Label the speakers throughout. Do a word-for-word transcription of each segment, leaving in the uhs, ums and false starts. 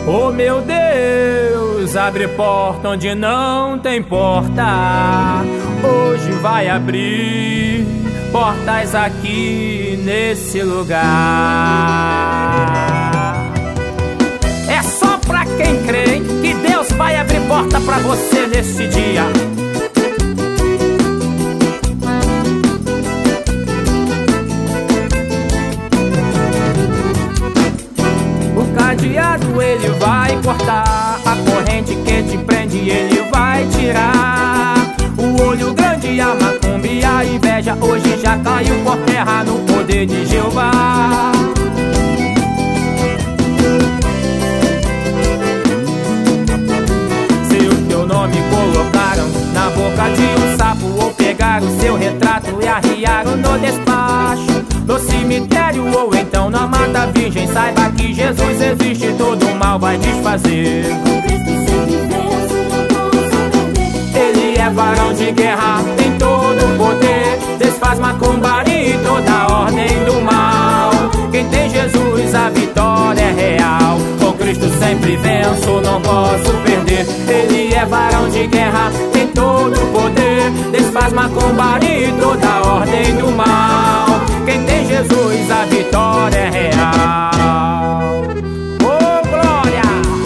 Speaker 1: Oh meu Deus, abre porta onde não tem porta. Hoje vai abrir portas aqui nesse lugar. É só pra quem crê que Deus vai abrir porta pra você nesse dia. Cadeado ele vai cortar, a corrente que te prende ele vai tirar. O olho grande, a macumba e a inveja hoje já caiu por terra no poder de Jeová. Se o teu nome colocaram na boca de um sapo, ou pegaram o seu retrato e arriaram no despacho, no cemitério ou então na mata virgem, saiba que Jesus existe, todo mal vai desfazer. Ele é varão de guerra, tem todo o poder, desfaz macumbaria e toda a ordem do mal. Quem tem Jesus, a vitória é real. Com Cristo sempre venço, não posso perder. Ele é varão de guerra, tem todo o poder, desfaz macumbaria e toda a ordem do mal. Quem tem Jesus, a vitória é real. Oh, glória!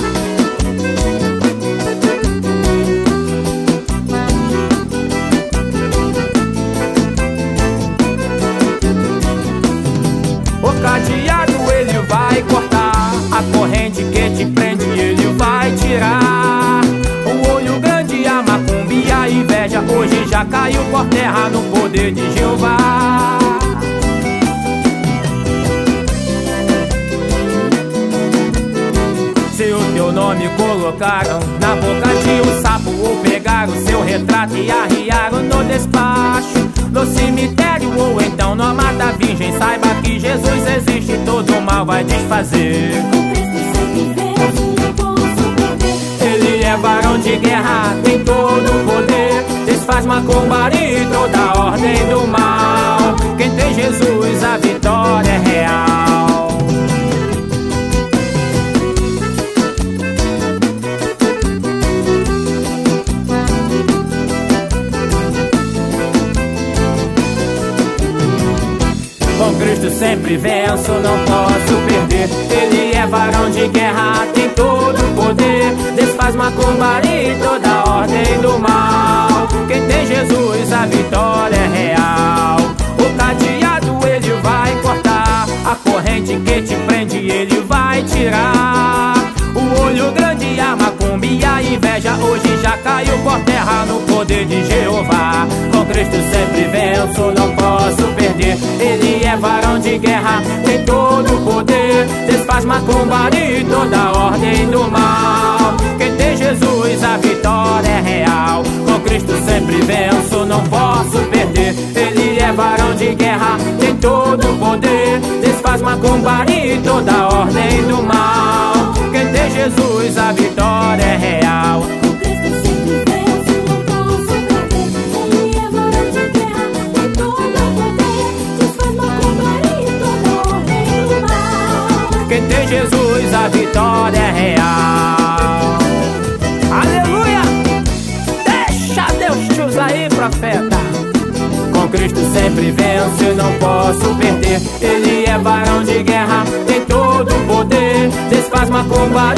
Speaker 1: O cadeado ele vai cortar, a corrente que te prende ele vai tirar. O olho grande, a macumba e a inveja hoje já caiu por terra no poder de Jeová. Se o teu nome colocaram na boca de um sapo, ou pegaram o seu retrato e arriaram no despacho, no cemitério ou então na mata virgem, saiba que Jesus existe, todo mal vai desfazer. Ele é varão de guerra, tem todo o poder, desfaz macumbaria e toda a ordem do mal. Quem tem Jesus, a vitória é real. Com Cristo sempre venço, não posso perder. Ele é varão de guerra, tem todo o poder, desfaz macumbaria e toda a ordem do mal. Quem tem Jesus, a vitória é real. O cadeado ele vai cortar, a corrente que te prende ele vai tirar. O olho grande, a macumba e a inveja hoje já caiu por terra no poder de Jeová. Com Cristo sempre venço, não posso perder. Ele é varão de guerra, tem todo o poder, desfaz macumbaria e toda a ordem do mal. Quem tem Jesus, a vitória é real. Com Cristo sempre venço, não posso perder. Ele é varão de guerra, tem todo o poder, desfaz macumbaria e toda a ordem do mal. Quem tem Jesus, a vitória é real.
Speaker 2: Com Cristo sempre venço, não posso perder. Ele é varão de guerra, tem todo o poder, desfaz macumbaria e toda a ordem do mal.
Speaker 1: Quem tem Jesus, a vitória é real. Aleluia! Deixa Deus te usar aí, profeta. Com Cristo sempre venço, não posso perder. Ele é varão de guerra, tem todo o poder, desfaz macumba